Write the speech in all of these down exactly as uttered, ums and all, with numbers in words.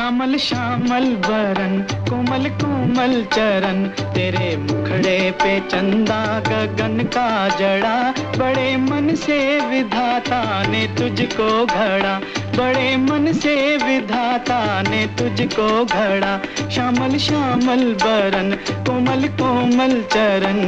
श्यामल श्यामल बरन, कोमल कोमल चरण, तेरे मुखड़े पे चंदा गगन का जड़ा, बड़े मन से विधाता ने तुझको घड़ा, बड़े मन से विधाता ने तुझको घड़ा। श्यामल श्यामल बरन, कोमल कोमल चरण।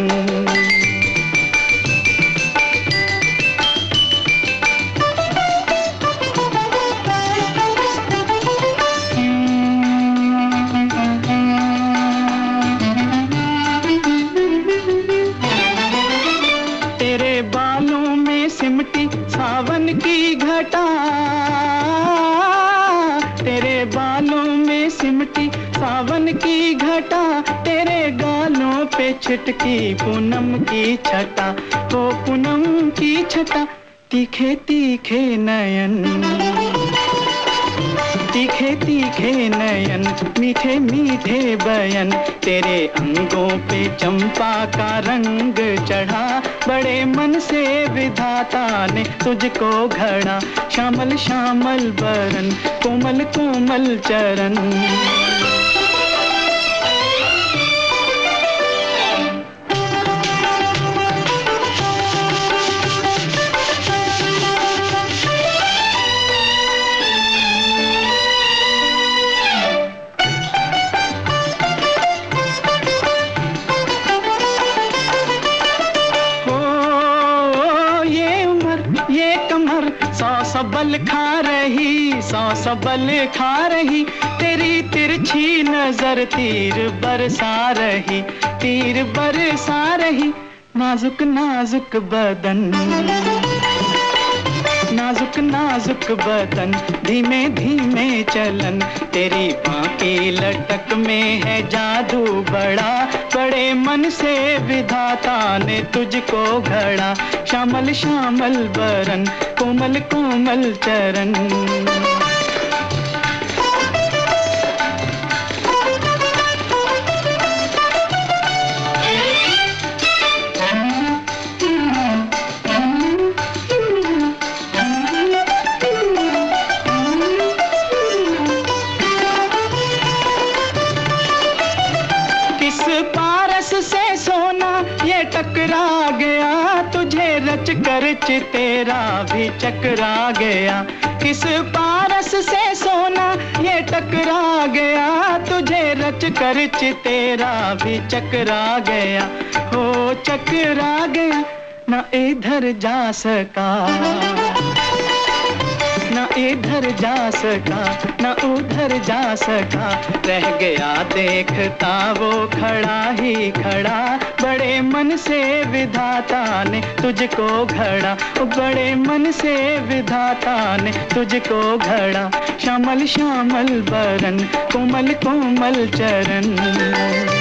सिमटी सावन की घटा, तेरे बालों में सिमटी सावन की घटा, तेरे गालों पे छिटकी पूनम की छटा, ओ पूनम की छटा। तीखे तीखे नयन, तीखे तीखे नयन, मीठे मीठे बयन, तेरे अंगों पे चंपा का रंग चढ़ा, बड़े मन से विधाता ने तुझको घड़ा। श्यामल श्यामल बरन, कोमल कोमल चरण। सौ सबल खा रही, सौ सबल खा रही, तेरी तिरछी नजर तीर बरसा रही, तीर बरसा रही। नाजुक नाजुक बदन, नाजुक नाजुक बदन, धीमे धीमे चलन, तेरी बांकी लटक में है जादू बड़ा, बड़े मन से विधाता ने तुझको घड़ा। श्यामल श्यामल बरन, कोमल कोमल चरण। पारस से सोना ये टकरा गया, तुझे रच कर चितेरा भी चकरा गया। किस पारस से सोना ये टकरा गया, तुझे रच कर चितेरा भी चकरा गया, हो चकरा गया। न इधर जा सका, न इधर जा सका, न उधर जा सका, रह गया देखता वो खड़ा ही खड़ा, बड़े मन से विधाता ने तुझको घड़ा, बड़े मन से विधाता ने तुझको घड़ा। श्यामल श्यामल बरन, कोमल कोमल चरण।